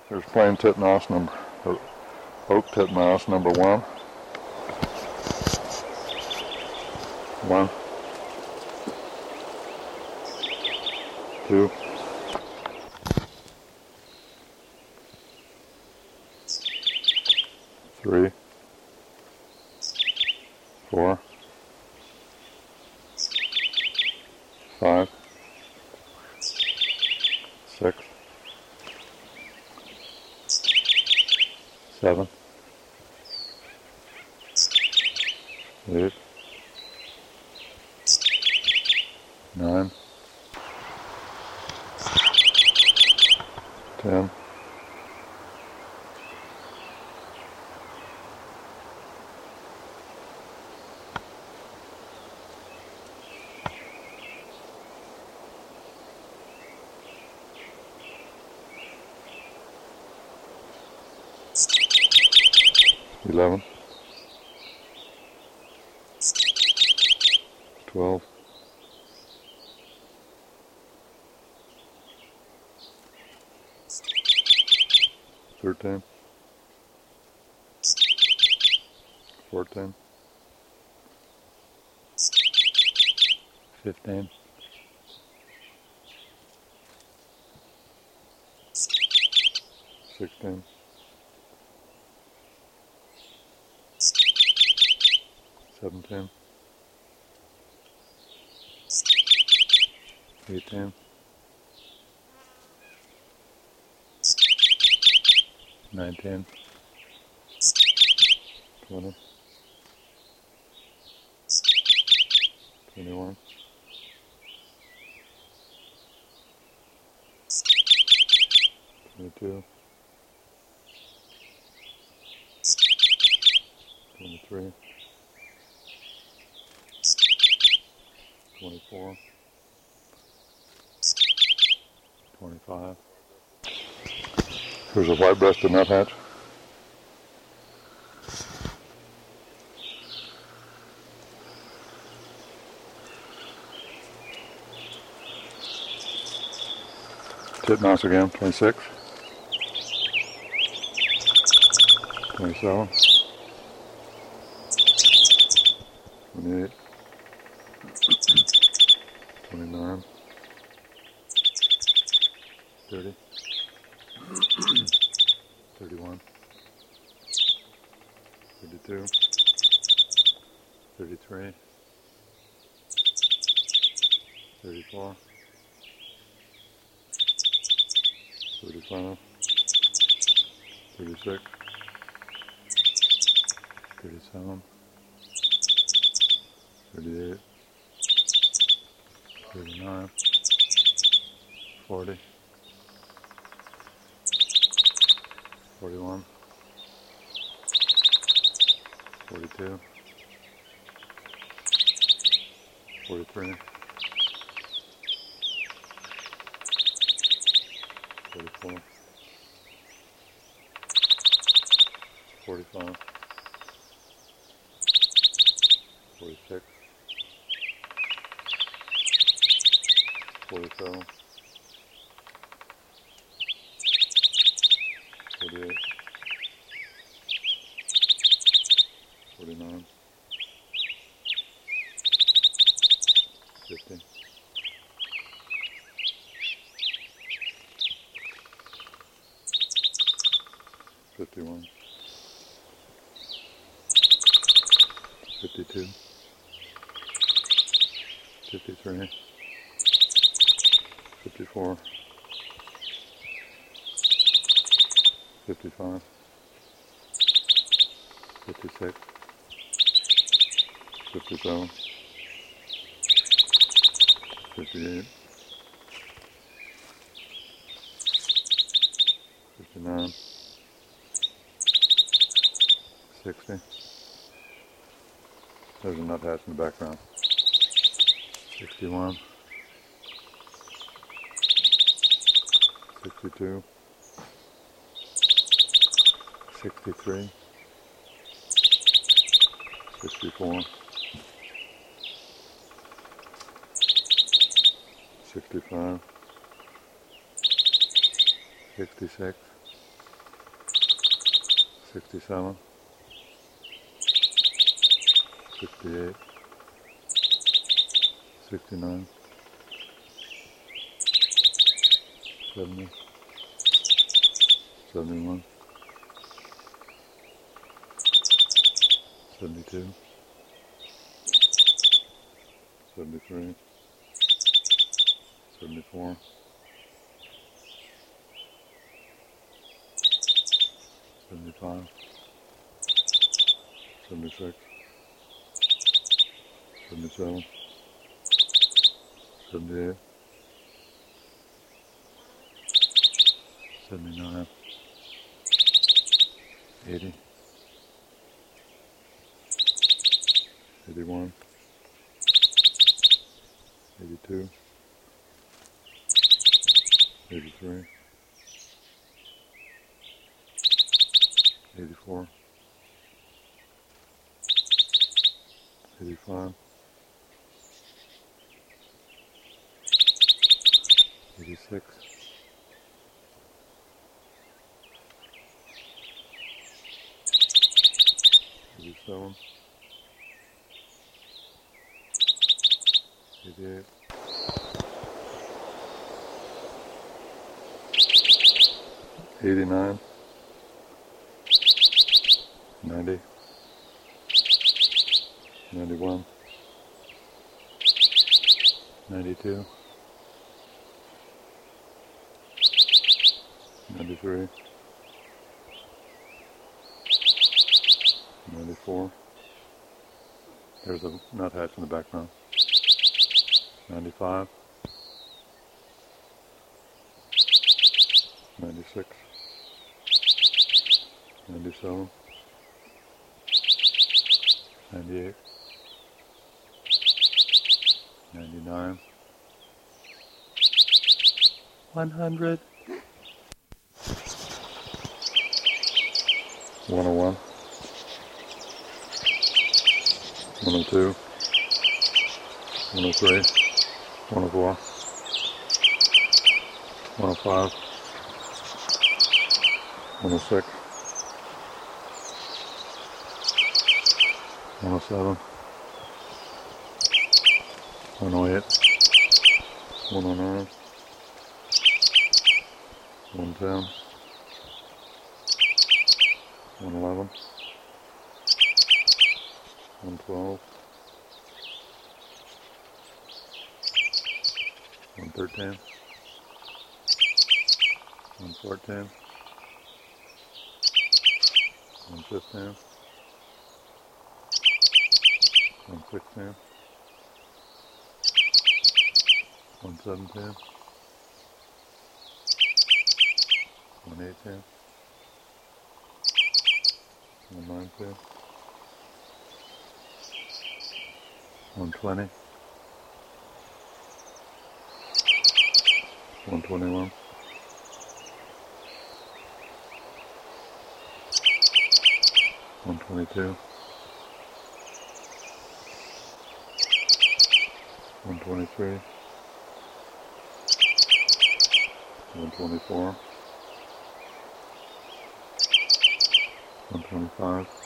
Here's plain titmouse oak titmouse number 1. 1, 2, 3, 4, 5, 6, 7, 8, 9, 10, 11, 12, 13, 14, 15, 16, 17, 18, 19, 20, 21, 22, 23, 24, 25. Here's a white-breasted nuthatch. Titmouse again, 26, 27, 28, 29, 30, 31, 32, 33, 34, 35, 36, 37, 38, 39, 40, 41, 42, 43, 44, 45, 46, 47, 48, 49, 50, 51, 52, 53, 54, 55, 56, 57, 58, 59, 60. There's a nuthatch in the background. 61, 62, 63, 64, 65, 66, 67, 68, 69, 70, 71, 72, 73, 74, 75, 76, 77, 78, 79, 80, 81, 82, 83, 84, 85, 86, 87, 88, 89, 90, 91, 92, 93, 94, there's a nuthatch in the background, 95, 96, 97, 98, 99, 100, 101, 102, 103, 104, 105, 106, 107, 108, 109, 110, 111, 112, 113, 114, 115, 116, 117, 118, 119, 120, 121, 122, 123, 124, 125,